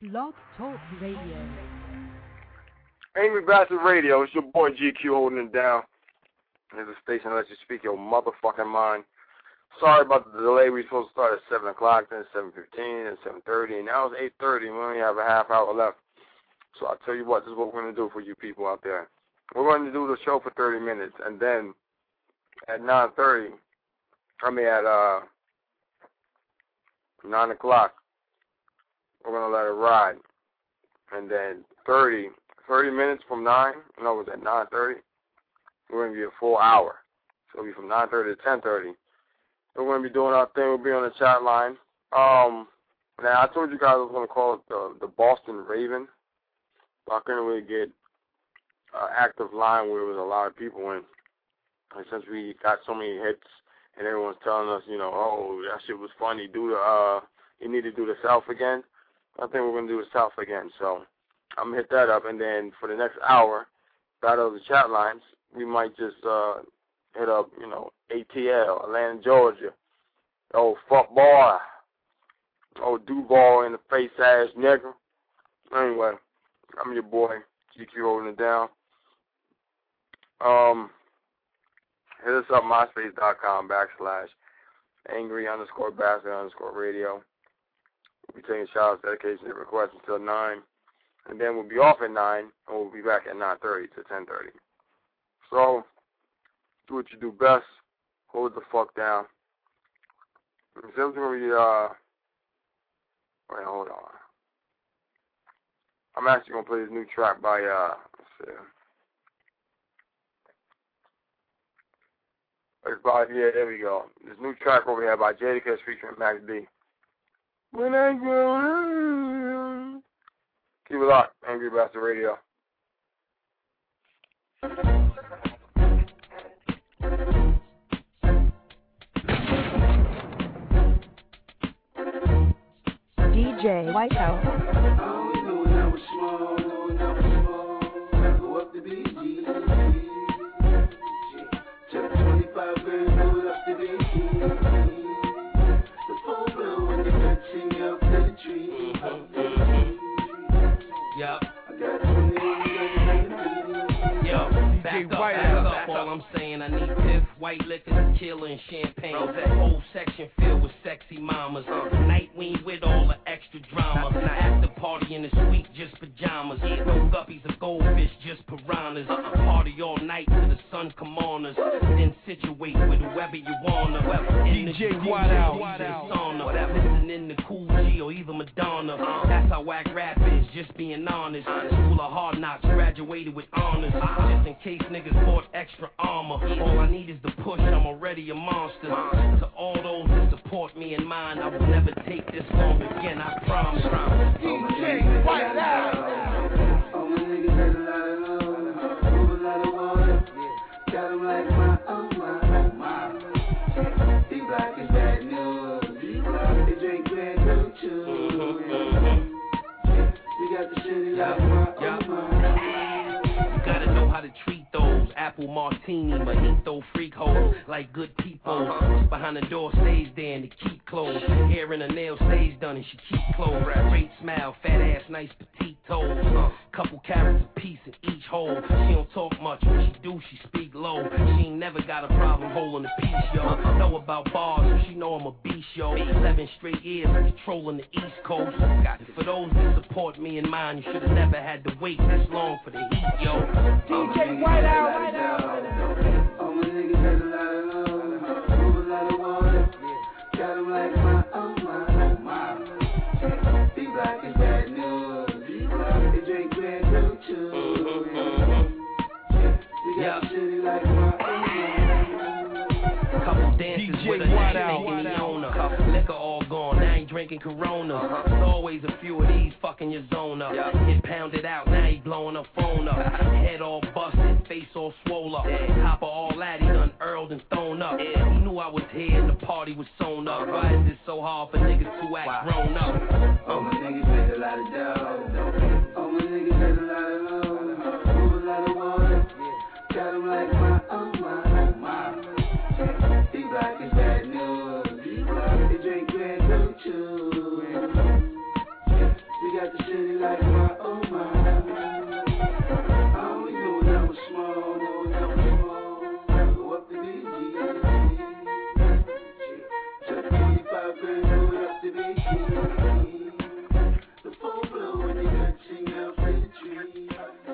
Blog Talk Radio. Angry Bastard Radio. It's your boy GQ holding it down. There's a station that lets you speak your motherfucking mind. Sorry about the delay. We were supposed to start at 7 o'clock, then 7:15, and 7:30, and now it's 8:30. We only have a half hour left. So I'll tell you what, this is what we're going to do for you people out there. We're going to do the show for 30 minutes, and then at 9:30, at 9 o'clock, we're going to let it ride. And then 30 minutes from 9, in other words, at 9:30, we're going to be a full hour. So it'll be from 9:30 to 10:30. We're going to be doing our thing. We'll be on the chat line. Now, I told you guys I was going to call it the Boston Raven. But I couldn't really get an active line where there was a lot of people in. And since we got so many hits and everyone's telling us, you know, oh, that shit was funny, you need to do the South again. I think we're going to do the South again. So I'm going to hit that up. And then for the next hour, battle of the chat lines, we might just hit up, you know, ATL, Atlanta, Georgia. Oh, fuck boy. Oh, Duval in the face ass nigga. Anyway, I'm your boy, GQ holding it down. Hit us up, myspace.com/angry_bastard_radio. We'll be taking shout-outs, dedications, and requests until 9. And then we'll be off at 9, and we'll be back at 9:30 to 10:30. So, do what you do best. Hold the fuck down. Wait, hold on. I'm actually going to play this new track by, let's see. There we go. This new track over here by Jadakiss featuring Max B. When I grow up. Keep it locked. Angry Bastard Radio. DJ Whitehouse. All I'm saying, I need piff, white liquor, tequila, and champagne. That whole section filled with sexy mamas. Night we ain't with all the extra drama. Not after party in the suite, just pajamas. No guppies or goldfish, just piranhas. Party all night till the sun come on us. Then situate with whoever you wanna. In the DJ Whitehouse, sauna. Listen in the Cool G or either Madonna. That's how whack rap is, just being honest. School of hard knocks, graduated with honors. Just in case niggas bought extra armor. All I need is the push, I'm already a monster. To all those that support me and mine, I will never take this long again, I promise. DJ Whitehouse. All my niggas had a lot of love, move a lot of water. Got them like my, oh my. D-Block is bad news. They drink bad milk too. We got the shit like my, oh my. You gotta know how to treat those. Apple martini, mojito freak hoes, like good people. What's behind the door stays there and they keep closed. Hair and her nails stays done and she keep clothes. Great smile, fat ass, nice petite toes. Couple carrots a piece in each hole. She don't talk much, when she do, she speak low. She ain't never got a problem holding a piece, yo. Know about bars, so she know I'm a beast, yo. 11 straight years controlling the East Coast. For those that support me and mine, you should've never had to wait this long for the heat, yo. DJ Whitehouse. All my niggas had a lot of love, move a lot of water. Got them like my, oh my. D-Block is bad news. They drink bad milk too. We got the city like my, oh my. Couple dances with a nigga thinking he owner. Liquor all gone, now he drinking Corona. There's always a few of these fucking your zone up. Get pounded out, now he blowing her phone up. Head all busted, face all swole up. Top of all that, he done earled and thrown up. He knew I was here and the party was sewn up. Why is it so hard for niggas to act grown up? All my niggas made a lot of dough. All my niggas had a lot of love, move a lot of water. Got them like my, oh my. D-Block is bad news. They drink bad milk too. We got got the city like my, oh my. I always knew when I was small, go up to BG. Took 25 grand, go up to BG. The full blow when they got sing out for the tree.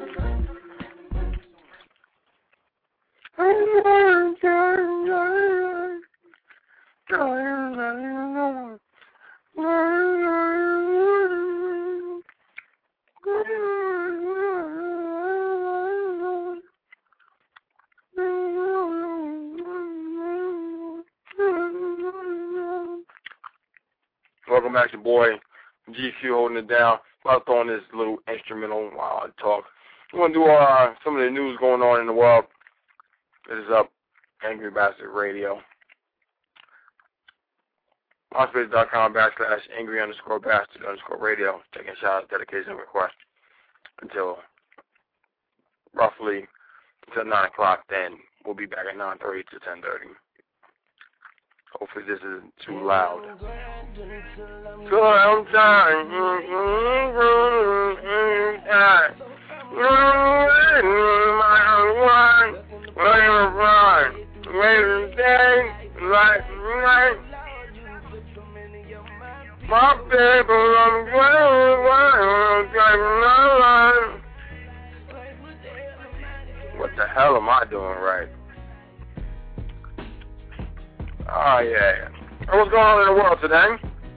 Welcome back, your boy GQ holding it down. About throwing this little instrumental while I talk. We're going to do some of the news going on in the world. It is up, Angry Bastard Radio. MySpace.com/angry_bastard_radio. Taking shout-outs, dedication, and requests until roughly until 9 o'clock. Then we'll be back at 9:30 to 10:30. Hopefully this isn't too loud. My people, I'm what the hell am I doing right? Oh, yeah. What's going on in the world today?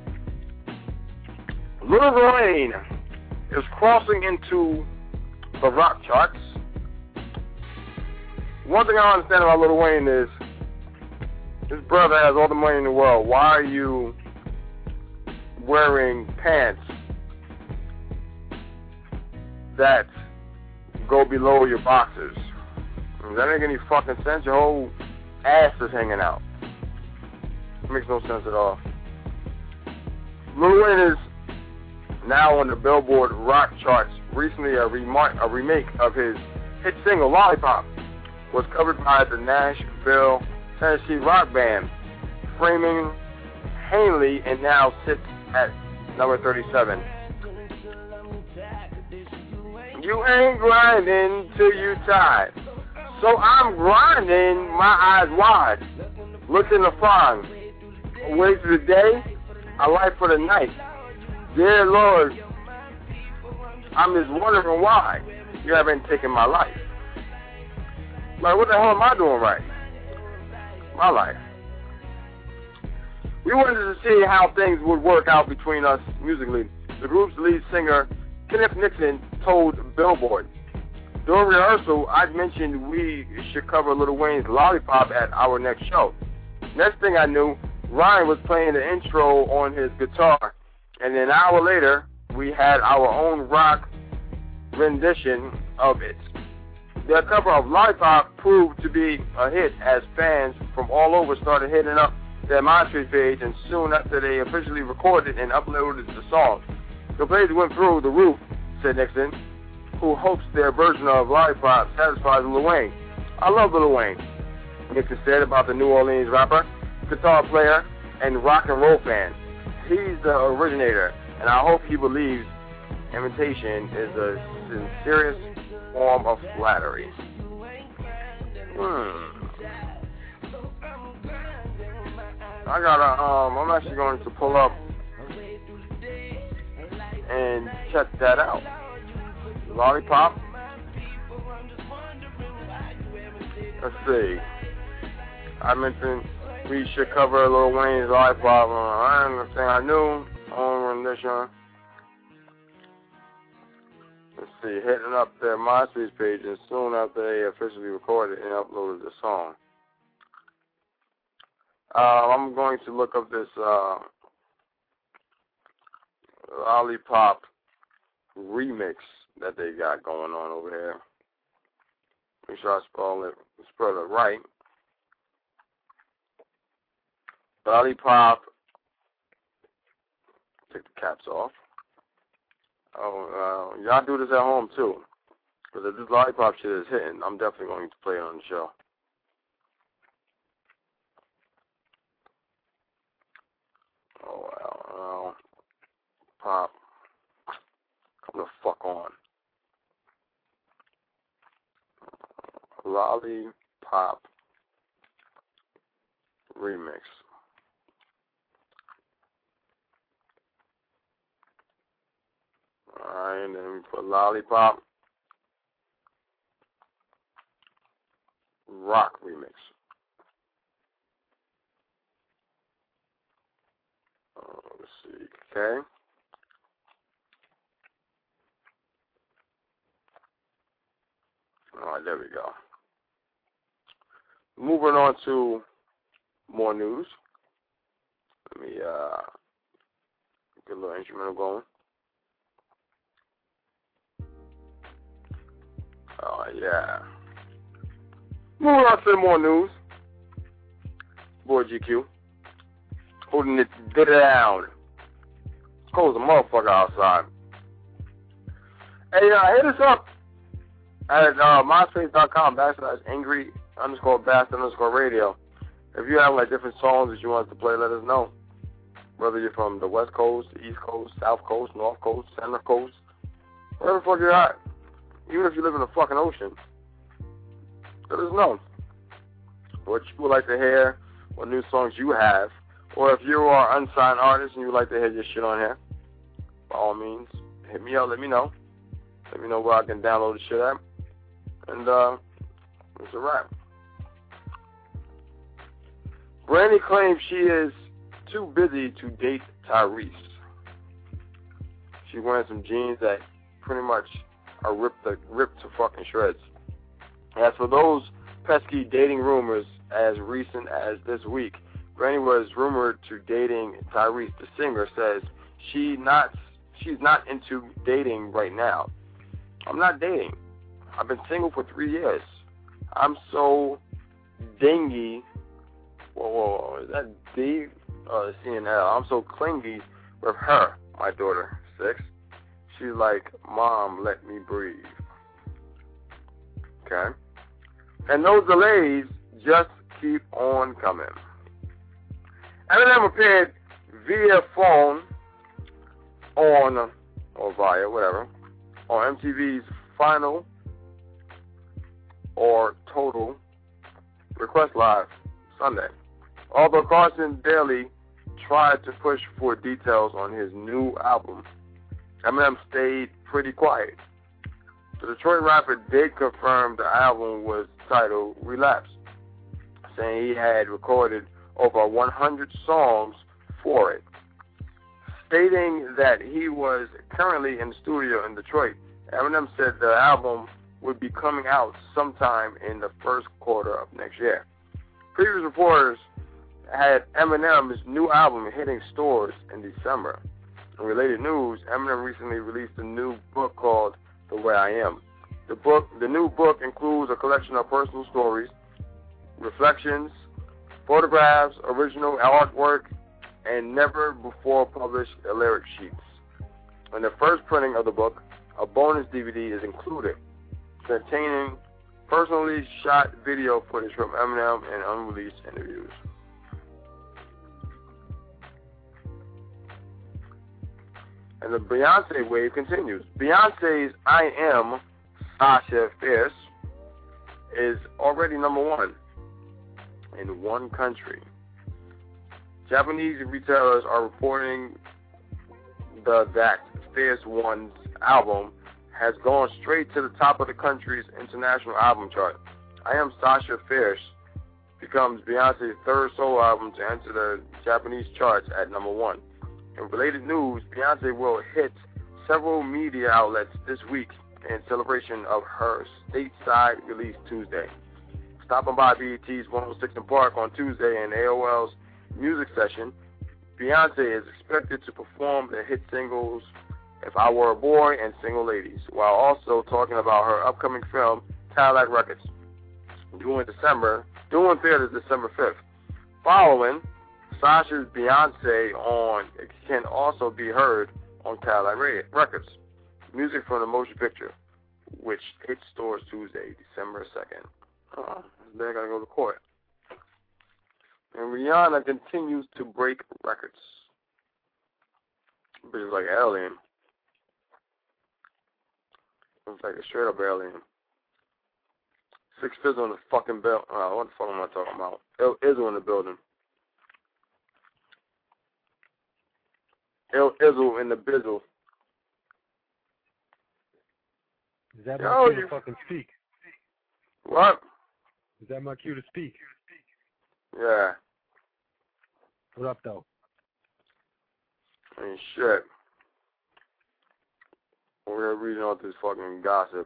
Lil Wayne is crossing into the rock charts. One thing I understand about Lil Wayne is his brother has all the money in the world. Why are you wearing pants that go below your boxers? Does that make any fucking sense? Your whole ass is hanging out. It makes no sense at all. Lil Wayne is now on the Billboard rock charts. Recently, a remake of his hit single "Lollipop" was covered by the Nashville, Tennessee rock band Framing Hanley, and now sits at number 37. You ain't grinding till you tired, so I'm grinding my eyes wide, looking to find a way through the day, a life for the night. Dear Lord, I'm just wondering why you haven't taken my life. Like, what the hell am I doing right? My life. We wanted to see how things would work out between us musically. The group's lead singer, Kenneth Nixon, told Billboard, during rehearsal, I mentioned we should cover Lil Wayne's "Lollipop" at our next show. Next thing I knew, Ryan was playing the intro on his guitar, and an hour later, we had our own rock rendition of it. Their cover of "Lollipop" proved to be a hit as fans from all over started hitting up their MySpace page, and soon after they officially recorded and uploaded the song. The page went through the roof, said Nixon, who hopes their version of "Lollipop" satisfies Lil Wayne. I love Lil Wayne, Nixon said about the New Orleans rapper, guitar player, and rock and roll fan. He's the originator, and I hope he believes imitation is a sincerest form of flattery. I'm actually going to pull up and check that out. "Lollipop." Let's see. I mentioned we should cover Lil Wayne's "Lollipop." I understand I knew on rendition. Let's see, hitting up their MySpace page, and soon after they officially recorded and uploaded the song. I'm going to look up this "Lollipop" remix that they got going on over here. Make sure I spell it right. "Lollipop." Take the caps off. Y'all do this at home too, because if this "Lollipop" shit is hitting, I'm definitely going to play it on the show. Oh, well, pop. the fuck on. Lollipop remix. Alright, and then we put Lollipop rock remix. Let's see. Okay. Alright, there we go. Moving on to more news. Let me get a little instrumental going. Oh, yeah. Moving on to more news. Boy GQ. Holding it down. It's cold as a motherfucker outside. Hey, hit us up at myspace.com/angry_bastard_radio. If you have like different songs that you want us to play, let us know. Whether you're from the West Coast, the East Coast, South Coast, North Coast, Center Coast, wherever the fuck you're at. Even if you live in the fucking ocean, let us know what you would like to hear, what new songs you have, or if you are an unsigned artist and you would like to hear your shit on here, by all means, hit me up, let me know. Let me know where I can download the shit at. And it's a wrap. Brandy claims she is too busy to date Tyrese. She's wearing some jeans that pretty much are ripped to fucking shreds. As for those pesky dating rumors as recent as this week, Brandy was rumored to dating Tyrese. The singer says she's not into dating right now. I'm not dating. I've been single for 3 years. I'm so dingy. Whoa, is that D? CNL. I'm so clingy with her, my daughter, 6. She's like, Mom, let me breathe. Okay? And those delays just keep on coming. Eminem appeared via phone on, or via, whatever, on MTV's Final or Total Request Live Sunday. Although Carson Daly tried to push for details on his new album, Eminem stayed pretty quiet. The Detroit rapper did confirm the album was titled Relapse, saying he had recorded over 100 songs for it. Stating that he was currently in the studio in Detroit, Eminem said the album would be coming out sometime in the first quarter of next year. Previous reporters had Eminem's new album hitting stores in December. In related news, Eminem recently released a new book called The Way I Am. The new book includes a collection of personal stories, reflections, photographs, original artwork, and never before published lyric sheets. In the first printing of the book, a bonus DVD is included, containing personally shot video footage from Eminem and unreleased interviews. And the Beyonce wave continues. Beyonce's I Am Sasha Fierce is already #1 in one country. Japanese retailers are reporting that Fierce One's album has gone straight to the top of the country's international album chart. I Am Sasha Fierce becomes Beyonce's third solo album to enter the Japanese charts at #1. In related news, Beyonce will hit several media outlets this week in celebration of her stateside release Tuesday. Stopping by BET's 106 in Park on Tuesday and AOL's music session, Beyonce is expected to perform the hit singles If I Were a Boy and Single Ladies, while also talking about her upcoming film, Cadillac Records, due in theaters December 5th. Following, Sasha's Beyonce can also be heard on Cadillac Records. Music from the motion picture, which hits stores Tuesday, December 2nd. Then I gotta go to court. And Rihanna continues to break records. Bitch like alien. It's like a straight up alien. 6 Fizzle in the fucking belt. What the fuck am I talking about? Il Izzle in the building. Il Izzle in the bizzle. Is that my cue you to fucking speak? What? Is that my cue to speak? Yeah. What up, though? I mean, shit. We're reading all this fucking gossip.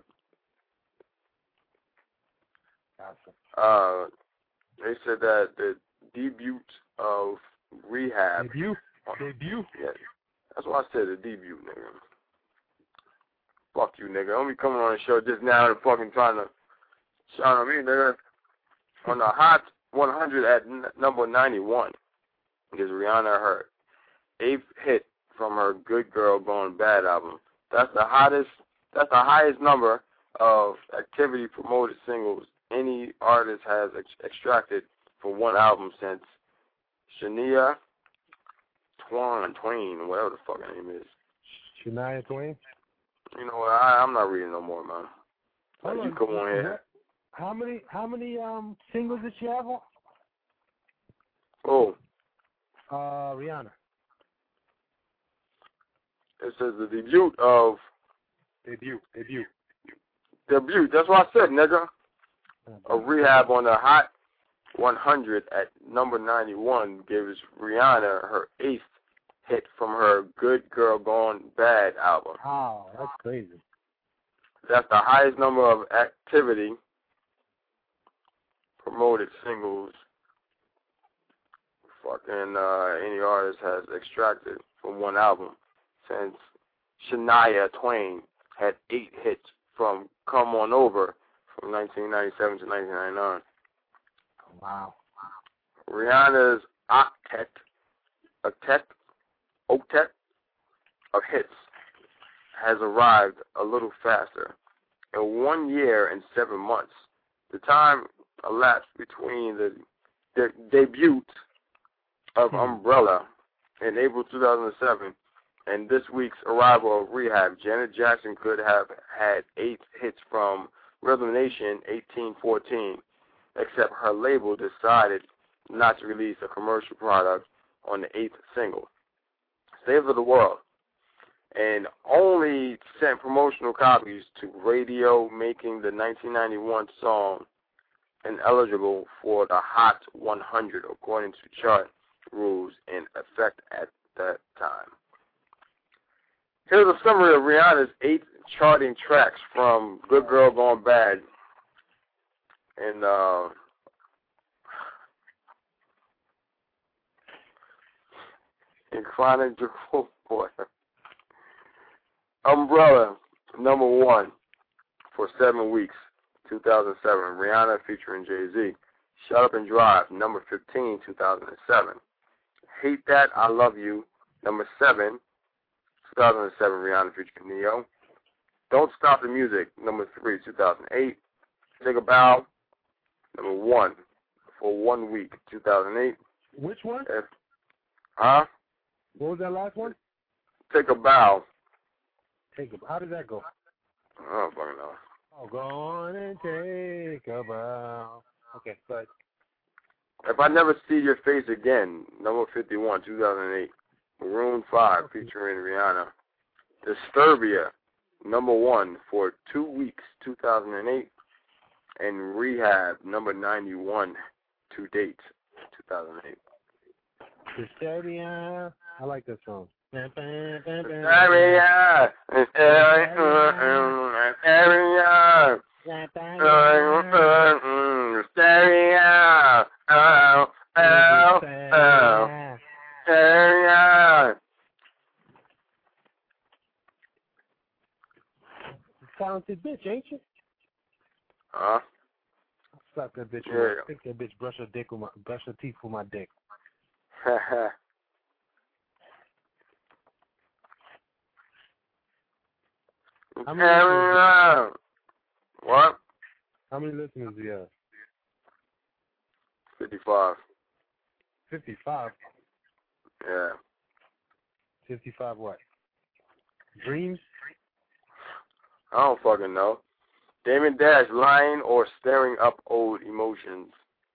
They said that the debut of Rehab. Debut? Yeah. That's what I said, the debut, nigga. Fuck you, nigga. Don't be coming on the show just now and fucking trying to shout at me, nigga. On the Hot 100 at number 91 is Rihanna her 8th hit from her Good Girl Gone Bad album. That's the highest number of activity promoted singles any artist has extracted from one album since Shania Twain, whatever the fuck her name is. Shania Twain? You know what? I'm not reading no more, man. Like, you come on here. How many singles did she have? Oh. Rihanna. It says the debut of... Debut. That's what I said, nigga. A Rehab on the Hot 100 at number 91 gives Rihanna her 8th hit from her Good Girl Gone Bad album. Oh, that's crazy. That's the highest number of activity promoted singles any artist has extracted from one album since Shania Twain had 8 hits from Come On Over from 1997 to 1999. Wow. Rihanna's octet of hits has arrived a little faster. In 1 year and 7 months, the time elapsed between the debut of Umbrella in April 2007 and this week's arrival of Rehab, Janet Jackson could have had 8 hits from Rhythm Nation 1814, except her label decided not to release a commercial product on the 8th single, Save of the World, and only sent promotional copies to radio, making the 1991 song ineligible for the Hot 100, according to chart rules in effect at that time. Here's a summary of Rihanna's 8 charting tracks from Good Girl Gone Bad and in chronological order. Umbrella, number 1 for 7 weeks, 2007. Rihanna featuring Jay-Z. Shut Up and Drive, number 15, 2007. Hate That, I Love You, number 7, 2007. Rihanna featuring Neo. Don't Stop the Music, number 3, 2008. Take a Bow, number 1 for 1 week, 2008. Which one? What was that last one? Take a Bow. How did that go? I don't fucking know. Oh, go on and take a bow. Okay, but If I Never See Your Face Again, number 51, 2008. Maroon 5 featuring Rihanna. Disturbia, number 1 for 2 weeks, 2008. And Rehab, number 91 to date, 2008. Disturbia. I like that song. Disturbia. Disturbia. Disturbia. Oh, oh, oh. Disturbia. Talented bitch, ain't you? Huh? Slap that bitch. Yeah. Think that bitch brush her teeth with my dick. What? How many listeners do you have? 55. 55? Yeah. 55 what? Dreams? I don't fucking know. Damon Dash lying or stirring up old emotions.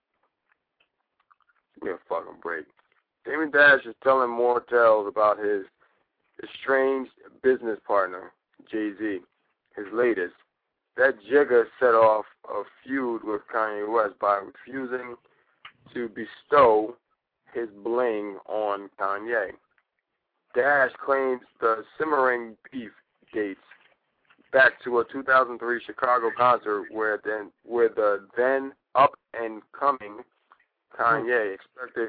Give me a fucking break. Damon Dash is telling more tales about his estranged business partner, Jay-Z, his latest. That jigger set off a feud with Kanye West by refusing to bestow his bling on Kanye. Dash claims the simmering beef dates back to a 2003 Chicago concert where the then up-and-coming Kanye expected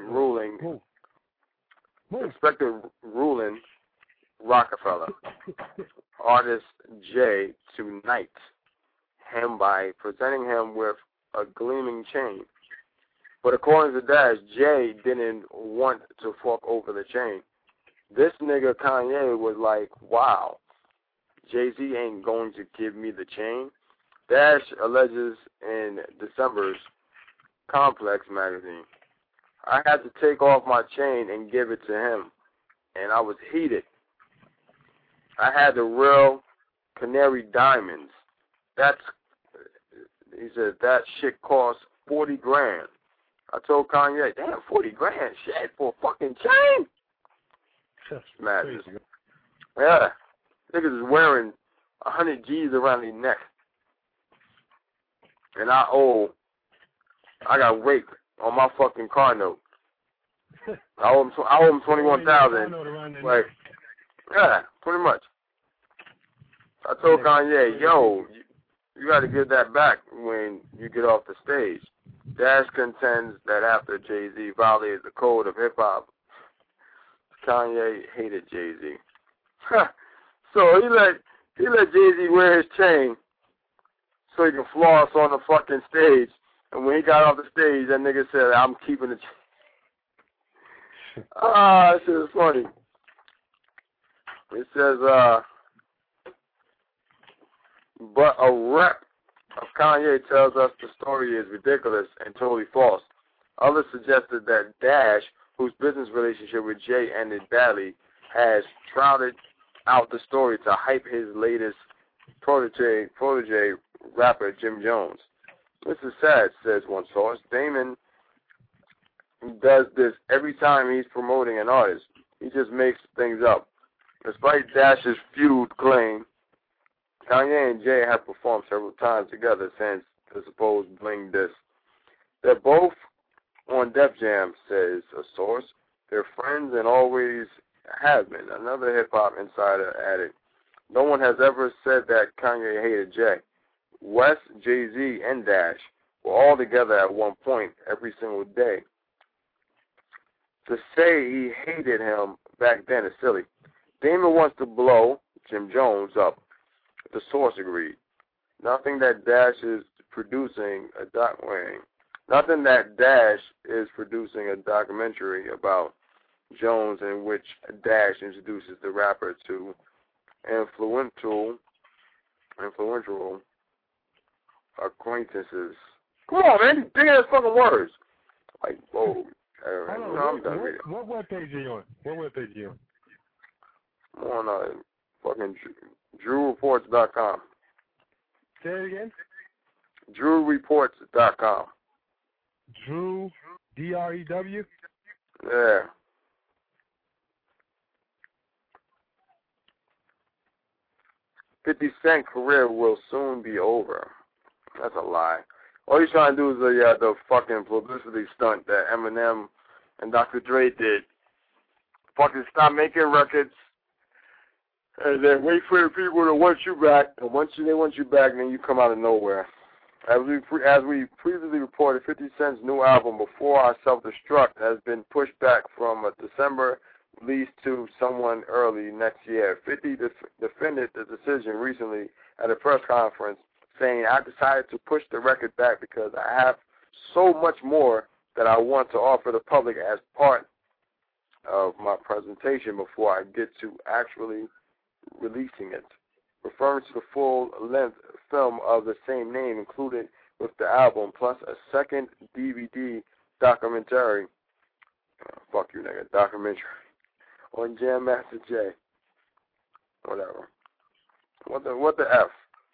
ruling Rockefeller artist Jay to knight him by presenting him with a gleaming chain. But according to Dash, Jay didn't want to fork over the chain. This nigga Kanye was like, wow, Jay-Z ain't going to give me the chain. Dash alleges in December's Complex magazine, I had to take off my chain and give it to him, and I was heated. I had the real canary diamonds. He said, that shit cost $40,000. I told Kanye, damn, $40,000, shit, for a fucking chain? Madness. Yeah. Niggas is wearing 100 G's around their neck. And I got raped on my fucking car note. I owe him $21,000. Like, yeah, pretty much. I told Kanye, yo, you got to give that back when you get off the stage. Dash contends that after Jay-Z violated the code of hip-hop, Kanye hated Jay-Z. So he let Jay-Z wear his chain so he can floss on the fucking stage. And when he got off the stage, that nigga said, I'm keeping the chain. That shit is funny. It says, but a rep of Kanye tells us the story is ridiculous and totally false. Others suggested that Dash, whose business relationship with Jay ended badly, has trotted out the story to hype his latest protege rapper, Jim Jones. This is sad, says one source. Damon does this every time he's promoting an artist. He just makes things up. Despite Dash's feud claim, Kanye and Jay have performed several times together since the supposed bling diss. They're both on Def Jam, says a source. They're friends and always have been. Another hip-hop insider added, no one has ever said that Kanye hated Jay. West, Jay-Z, and Dash were all together at one point every single day. To say he hated him back then is silly. Damon wants to blow Jim Jones up. The source agreed. Nothing that Dash is producing a documentary about Jones in which Dash introduces the rapper to influential acquaintances. Come on, man, you big ass fucking words. Like, whoa. I'm done reading. What webpage are you on? I'm on fucking DrewReports.com. Say it again? DrewReports.com. Drew, D-R-E-W? Yeah. 50 Cent career will soon be over. That's a lie. All he's trying to do is the fucking publicity stunt that Eminem and Dr. Dre did. Fucking stop making records and then wait for the people to want you back. And once they want you back, then you come out of nowhere. As we previously reported, 50 Cent's new album, Before I Self-Destruct, has been pushed back from a December release to someone early next year. 50 defended the decision recently at a press conference, saying, I decided to push the record back because I have so much more that I want to offer the public as part of my presentation before I get to actually releasing it. Referring to the full-length film of the same name included with the album, plus a second DVD documentary, fuck you nigga, documentary, on Jam Master Jay. Whatever. What the F?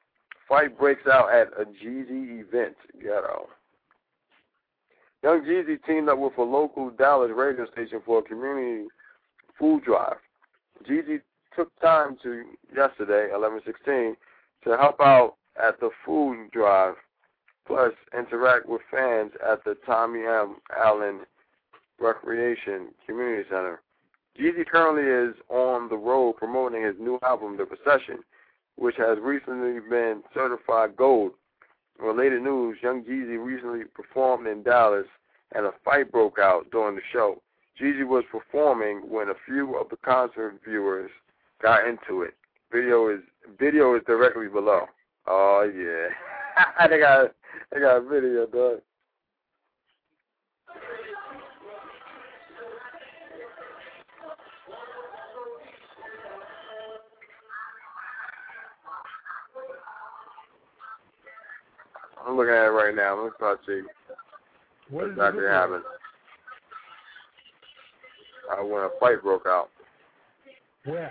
Fight breaks out at a Jeezy event. Ghetto. Young Jeezy teamed up with a local Dallas radio station for a community food drive. Jeezy took time to yesterday, 11/16, to help out at the food drive, plus interact with fans at the Tommy M. Allen Recreation Community Center. Jeezy currently is on the road promoting his new album, The Procession, which has recently been certified gold. In related news, Young Jeezy recently performed in Dallas, and a fight broke out during the show. Jeezy was performing when a few of the concert viewers got into it. Video is directly below. Oh yeah, they got a video, dog. I'm looking at it right now. Let's try to see what exactly happened. When a fight broke out. Where?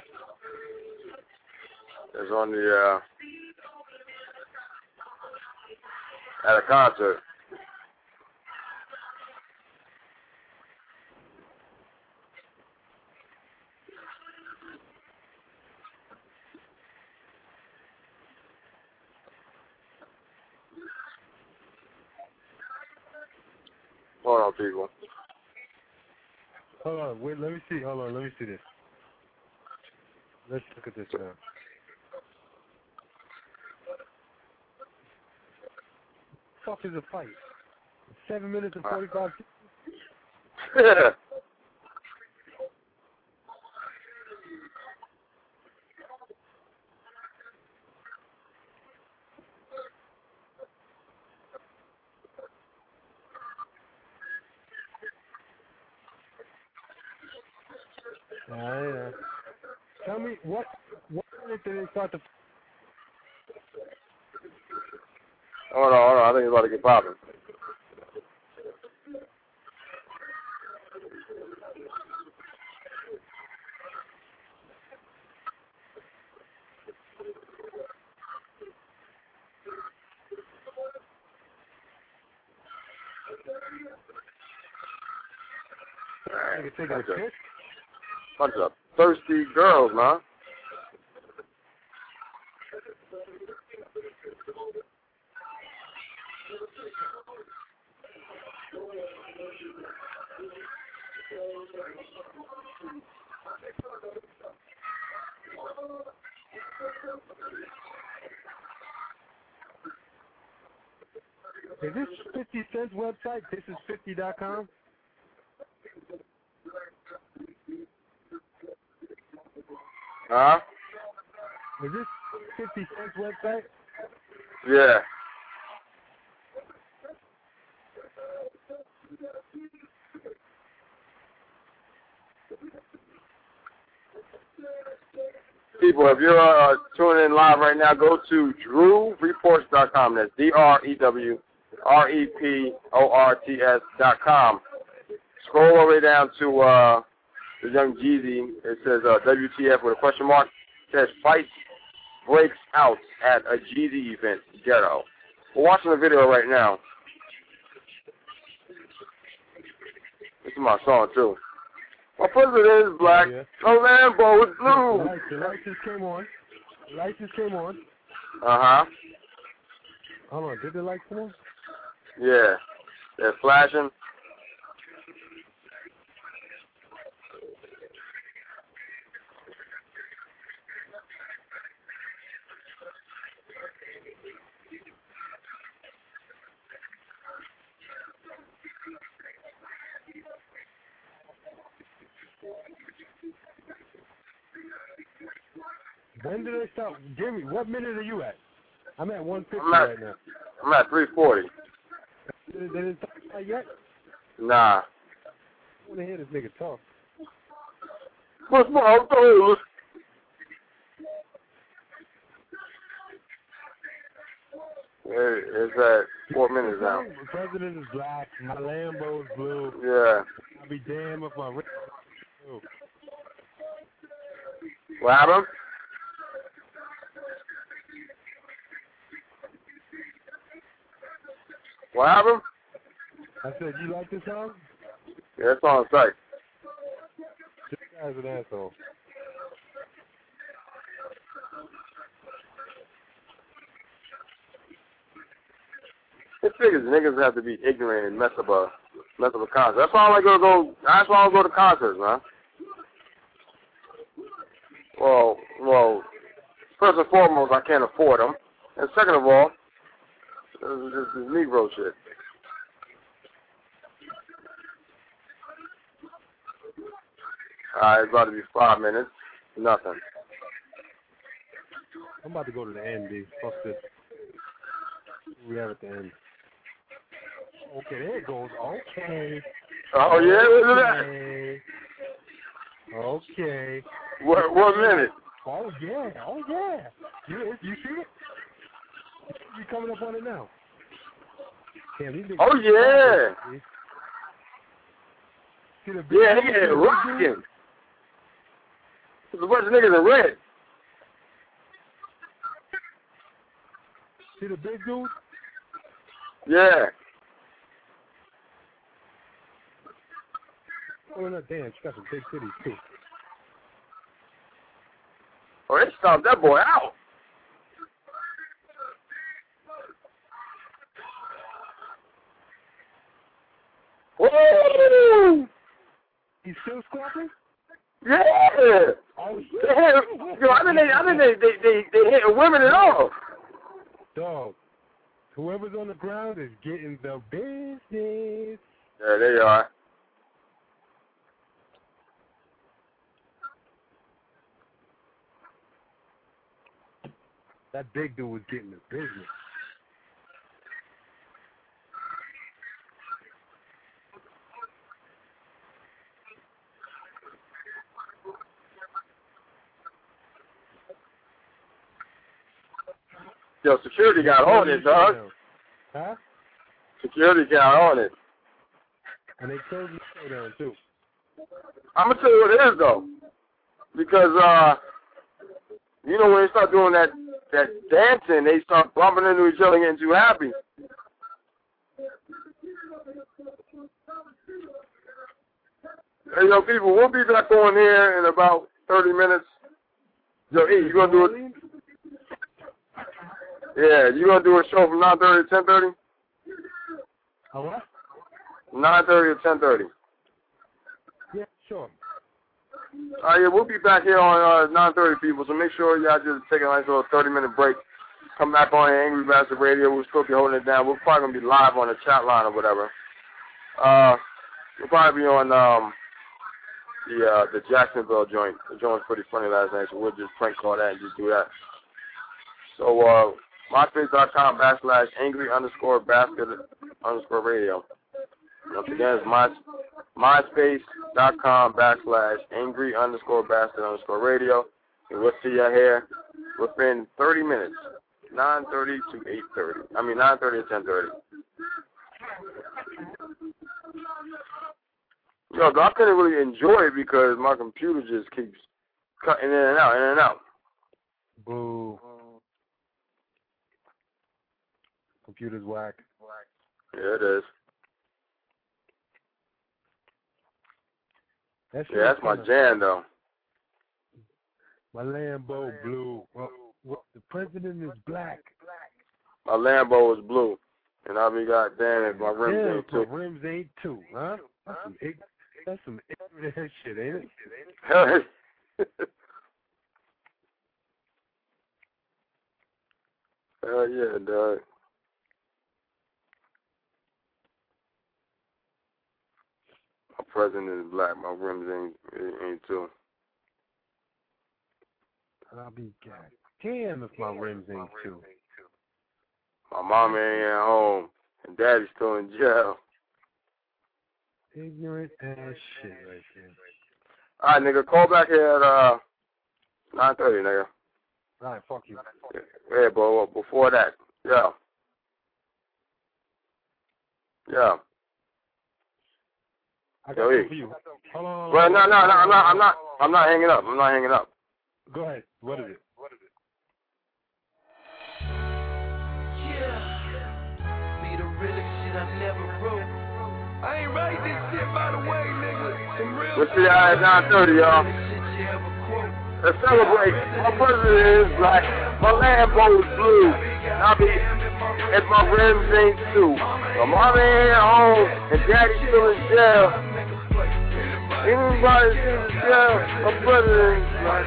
It's on the at a concert. Hold on, people. Hold on, wait, let me see. Hold on, let me see this. Let's look at this now. Fuck is a fight? 7 minutes and 45 seconds? Yeah. Tell me, what minute did they start the... Hold on. I think it's about to get popping. Bunch of thirsty girls, man. Is this 50 Cent's website? This is 50.com? Huh? Is this 50 Cent's website? Yeah. People, if you're tuning in live right now, go to DrewReports.com. That's DrewReports.com. Scroll all the way down to the Young Jeezy. It says WTF with a question mark. It says fight breaks out at a Jeezy event. Ghetto. We're watching the video right now. This is my song, too. My president is black. Yeah. My Lambo is blue. The lights just came on. Uh-huh. Hold on. Did the lights come on? Yeah. They're flashing. When did they start? Jimmy, what minute are you at? I'm at 150 right now. I'm at 340. Did it start yet? Nah. I want to hear this nigga talk. What's my thoughts? It's at 4 minutes now. The president is black. My Lambo is blue. Yeah. I'll be damned if my... What happened? What happened? I said, you like this song? Yeah, that song's tight. This guy's an asshole. It figures niggas have to be ignorant and mess up a concert. That's why I like to go. That's why I go to concerts, man. Well, first and foremost, I can't afford them, and second of all, this is Negro shit. Alright, it's about to be 5 minutes. Nothing. I'm about to go to the end, dude. Fuck this. We have at the end. Okay, there it goes. Okay. Oh, yeah? Look at that. Okay. What minute? Oh, yeah. Oh, yeah. You see it? You coming up on it now. Damn, these niggas. Oh, yeah. See the big Yeah, they rocking. There's a bunch of niggas in red. See the big dude? Yeah. Oh, no, damn, she got some big titties, too. Oh, they stomped that boy out. Whoa! He's still squawking? Yeah. Oh, They hit, yo, I think they hit women and all. dog. Whoever's on the ground is getting the business. Yeah, they are. That big dude was getting the business. Yo, security got on it, dog. Huh? Security got on it. And they closed the show down, too. I'm gonna tell you what it is though, because you know when they start doing that dancing, they start bumping into each other, getting too happy. Hey, yo, people, we'll be back on here in about 30 minutes. Yo, E, you gonna do it? Yeah, you gonna do a show from 9:30 to 10:30? Oh, what? 9:30 to 10:30. Yeah, sure. Yeah, we'll be back here on 9:30, people. So make sure y'all just take a nice little 30-minute break. Come back on here, Angry Bastard Radio. We'll still be holding it down. We're probably gonna be live on the chat line or whatever. We'll probably be on the Jacksonville joint. The joint was pretty funny last night, so we'll just prank call that and just do that. So MySpace.com/angry_basket_radio. Once again, it's MySpace.com/angry_basket_radio. And we'll see you here within 30 minutes, 9:30 to 8:30. 9:30 to 10:30. Yo, I couldn't really enjoy it because my computer just keeps cutting in and out. Boo. Computer's whack. Yeah, it is. That's my jam, though. My Lambo blue. Well, the president is black. My Lambo is blue. And I'll be goddamn if my rims ain't too. My rims ain't too, huh? That's some ignorant shit, ain't it? Hell yeah, dog. My president is black. My rims ain't too. I'll be goddamn if my rims ain't too. My mama ain't at home, and daddy's still in jail. Ignorant ass shit right there. All right, nigga, call back here at 9:30, nigga. All right, fuck you. Yeah, but before that, yeah. I got something for you. Hold on. Well, no, I'm not hanging up. I'm not hanging up. Go ahead. What is it? Yeah. Be the realest shit I ain't write this shit by the way, nigga. Some real we'll see y'all at 9:30, y'all. Let's celebrate. My president is black. My Lambo's blue. And I'll be at my rims ain't too. My mama ain't home and daddy's still in jail. Anybody in jail, my president is black.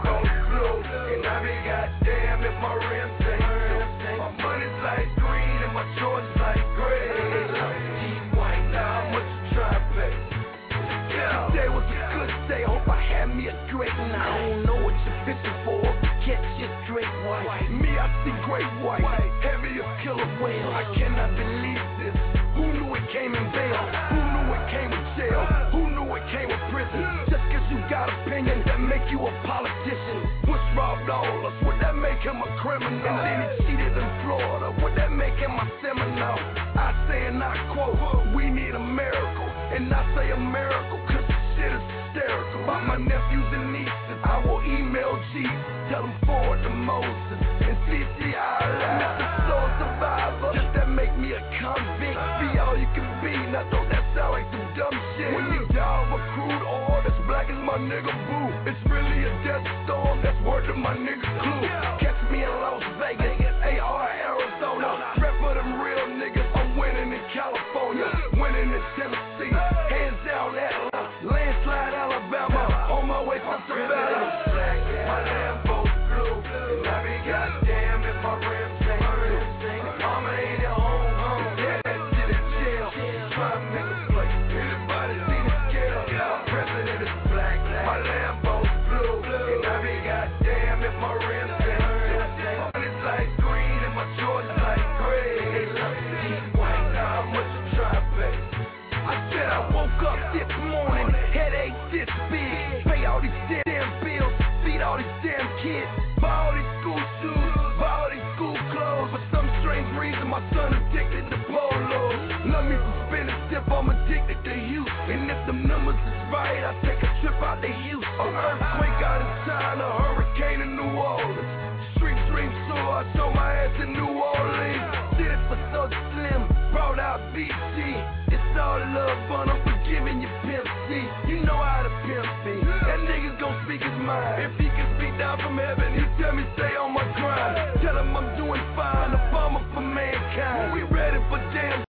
Great white, heavy as killer whale. I cannot believe this. Who knew it came in bail? Who knew it came with jail? Who knew it came with prison? Just cause you got opinion, that make you a politician. Bush robbed all us, would that make him a criminal? And then he cheated in Florida, would that make him a Seminole? I say and I quote, we need a miracle. And I say a miracle cause the shit is hysterical. About my nephews and nieces, I will email G, tell them forward to Moses. Mr. Soul Survivor, just that make me a convict. Be all you can be, now don't that sound like some dumb shit? When you die of a crude oil that's black as my nigga Boo, it's really a death storm that's word to my nigga Clue. Catch me in Las Vegas, AR Arizona. Rep for them real niggas, I'm winning in California, winning in Tennessee, hands down Atlanta, landslide Alabama, on my way to Savannah. My Lambo's blue, and I be goddamn if my rims ain't blue. My mama ain't at home, dad shit in jail. Try to make a play. Anybody see the scale? My president is black. My Lambo's blue, and I be goddamn if my rims ain't blue. My money's like green and my Jordans like gray. Deep white, now how much you try to pay? I said I woke up this morning, headache this big. Pay all these damn bills, feed all these damn kids. Buy all these school shoes, buy all these school clothes. For some strange reason, my son addicted to polo. Love me some spinach dip, I'm addicted to youth. And if them numbers is right, I take a trip out to Houston. An earthquake out in China, a hurricane in New Orleans. Street dream sore, I show my ass in New Orleans. Did it for so slim, brought out BG. It's all love, but I'm